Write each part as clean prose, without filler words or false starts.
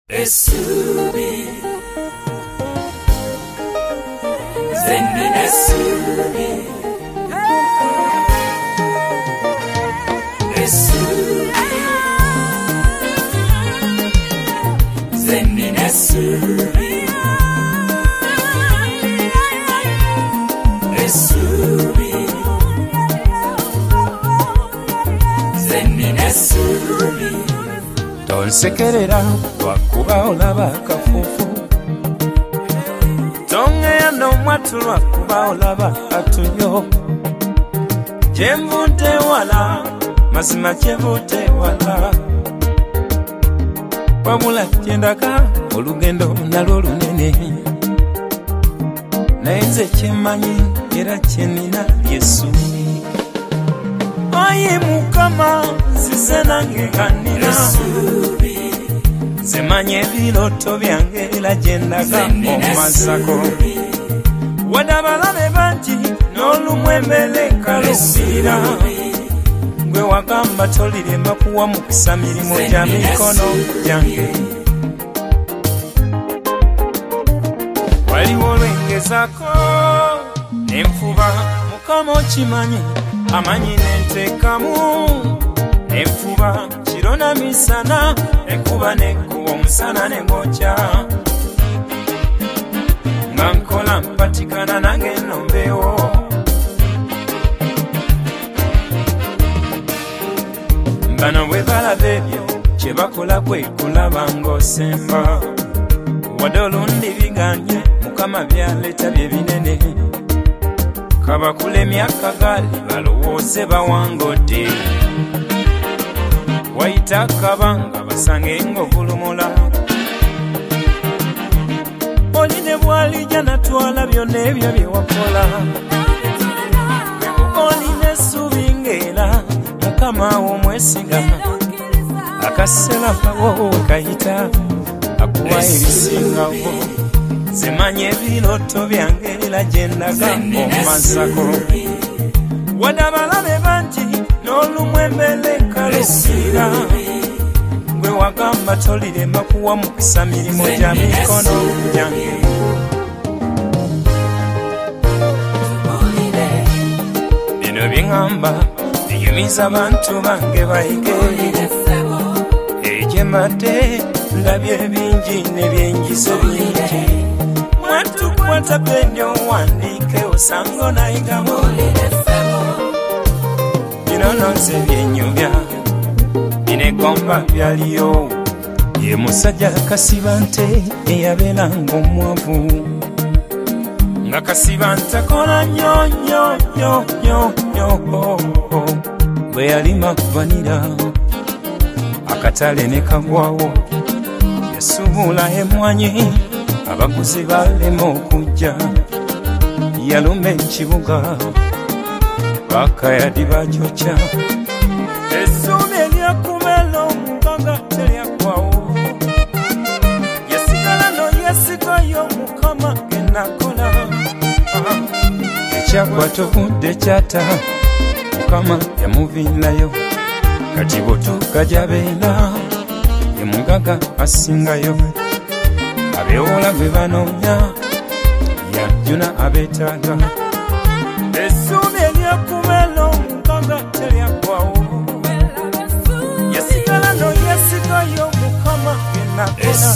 Essubi Zenni Essubi Essubi Zenni Essubi Essubi Zenni Essubi Tonsekerera lwakuba olaba akafuufu tongeya n'omwatu lwakuba olaba atunyo gyenvudde wala mazima gyenvudde wala wabula gyendaga olugendo nalwo lunene naye nze kyemmanyi era kyenina lyessuubi ayi Mukama nzize nange kanira zimanye ebiroto byange era gyendaga omazako wadde abalabe bangi n'olumu emmere nkalumbira gwe wagamba tolirema kuwa mukisa mirimu gya mikono gyange waliwo olwengezako nenfuba Mukama okimanyi amanyi nenteekamu nenfuba kiro na misana enkuba nekkuba omusana nengokya nga nkola mpatikana nange nombeewo bano bwe balaba ebyo kye bakola kwe kulaba ng'osemba wadde olundi biganye Mukama byaleeta bye binene kabakula emyaka gali balowooze bawangodde wayita kabanga basange ng'obulumula oli ne bw'alijja natwala byonna ebyo bye wakola oli n'essuubi ng'era Mukama omwesiga akaseera kawo we kayita akuwa ebisingawo zimanye ebiroto byange era gyendaga omazako wadde abalabe bangi n'olumu emmere nkalumbira gwe wagamba tolirema kuwa mukisa mirimu gya mikono gyange bino byeŋŋamba biyumiza abantu bange bayige egyembadde ndabye bingi n'ebyenjizo bingi mwatukwata penyo wandiike osango nayigamu bino nonse byenyumya binegomba byaliyo ye musajja kasiba nte eyabeeranga omwavu nga kasiba nte akola nnyo nnyo nnyo nnyo nnyo bwe yalima vanira akatale ne kagwawo yasuubula emmwanyi abaguzi balema okujja yaluma ekibuga bakayadi bakyokya essuubi eryakumela omuganga teryakwawo yasigala noyesigayo Mukama genakola ekyakwata obudde kyata Mukama yamuviirayo kati botuuka gyabeera ye mugaga asingayo abeewola gwe banoonya yajjuna abeetaaga essuubi eryakumela omuganga teryakwawo yasigala noyesigayo Mukama genakola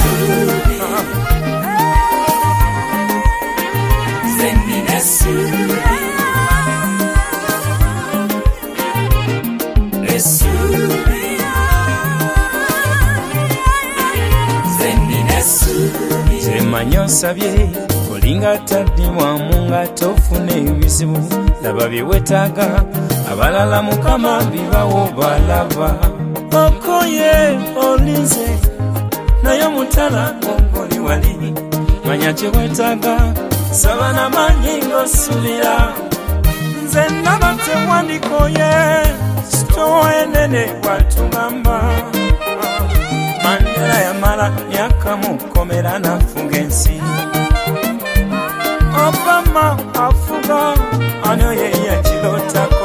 Zenni Essubi Essubi Zenni Essubi zemanyi osabye olinga taddiwamu nga tofuna ebizibu laba bye wetaaga abalala Mukama bibawo balaba okoye olinze naye omutala ng'oli wali manya kye wetaaga saba n'amaanyi ng'osulira nze ndaba tewandikoye sitowa enene bw'atugamba Mandela yamala myaka mukomera nafuga ensi Obama afuga ano ye yakirotako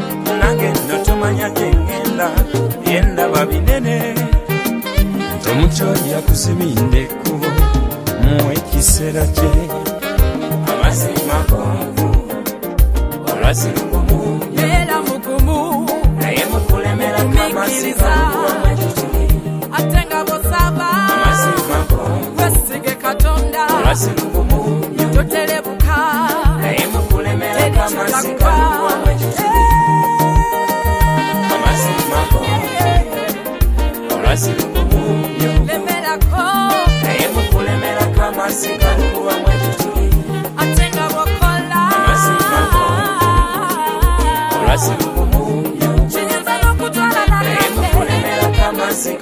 nange ndotomanya gyengenda yendaba binene ekyo yakuziminde kubo mu ekiseera kye amazima gonvu olwasirumu era mugumu naye mukulemera kamazima atenga bosaba amazima gonvu wesige katonda olwasirumu toterebuka naye mukulemera kamazima amazima gonvu olwasirumu lemerako naye mukulemera kamazima kuba mwekituli atenga bokola amazima olwasirumu kinyenza n'okutwala naye mukulemera kamazima